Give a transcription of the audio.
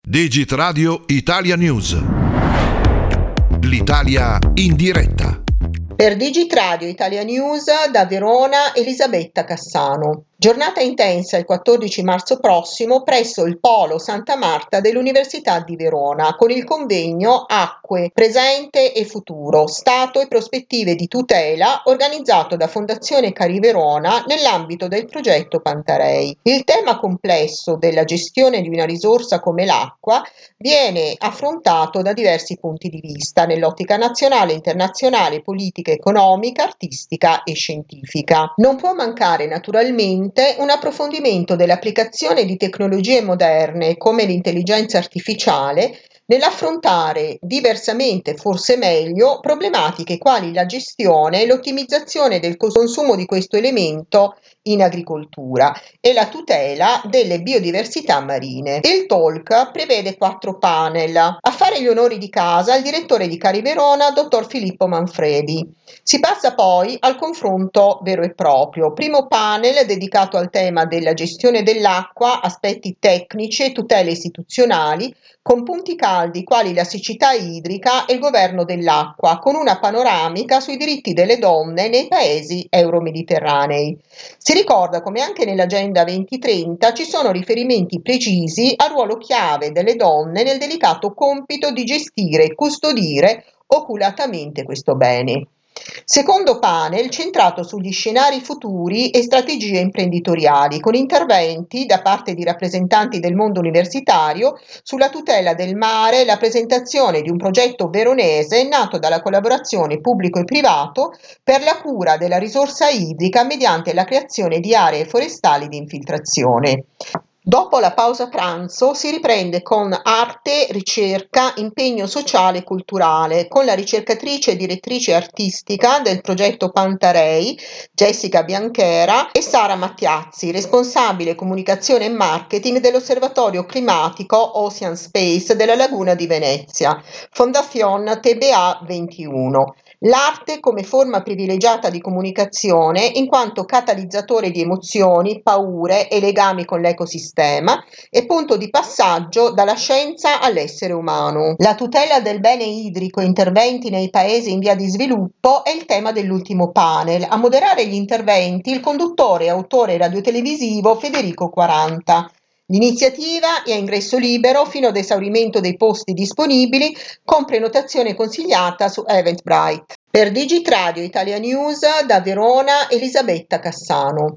Digit Radio Italia News. L'Italia in diretta. Per Digit Radio Italia News da Verona Elisabetta Cassano. Giornata intensa il 14 marzo prossimo presso il Polo Santa Marta dell'Università di Verona con il convegno Acque, Presente e Futuro, Stato e Prospettive di Tutela organizzato da Fondazione Cari Verona nell'ambito del progetto Pantarei. Il tema complesso della gestione di una risorsa come l'acqua viene affrontato da diversi punti di vista nell'ottica nazionale, internazionale, politica, economica, artistica e scientifica. Non può mancare naturalmente un approfondimento dell'applicazione di tecnologie moderne come l'intelligenza artificiale nell'affrontare diversamente, forse meglio, problematiche quali la gestione e l'ottimizzazione del consumo di questo elemento in agricoltura e la tutela delle biodiversità marine. Il talk prevede 4 panel. A fare gli onori di casa il direttore di Cari Verona, dottor Filippo Manfredi. Si passa poi al confronto vero e proprio. Primo panel dedicato al tema della gestione dell'acqua, aspetti tecnici e tutele istituzionali, con punti caldi quali la siccità idrica e il governo dell'acqua, con una panoramica sui diritti delle donne nei paesi euromediterranei. Si ricorda come anche nell'Agenda 2030 ci sono riferimenti precisi al ruolo chiave delle donne nel delicato compito di gestire e custodire oculatamente questo bene. Secondo panel centrato sugli scenari futuri e strategie imprenditoriali, con interventi da parte di rappresentanti del mondo universitario sulla tutela del mare e la presentazione di un progetto veronese nato dalla collaborazione pubblico e privato per la cura della risorsa idrica mediante la creazione di aree forestali di infiltrazione. Dopo la pausa pranzo si riprende con arte, ricerca, impegno sociale e culturale con la ricercatrice e direttrice artistica del progetto Pantarei, Jessica Bianchera, e Sara Mattiazzi, responsabile comunicazione e marketing dell'Osservatorio Climatico Ocean Space della Laguna di Venezia, Fondazione TBA 21. L'arte come forma privilegiata di comunicazione in quanto catalizzatore di emozioni, paure e legami con l'ecosistema e punto di passaggio dalla scienza all'essere umano. La tutela del bene idrico e interventi nei paesi in via di sviluppo è il tema dell'ultimo panel. A moderare gli interventi il conduttore e autore radiotelevisivo Federico Quaranta. L'iniziativa è a ingresso libero fino ad esaurimento dei posti disponibili con prenotazione consigliata su Eventbrite. Per Digit Radio Italia News da Verona Elisabetta Cassano.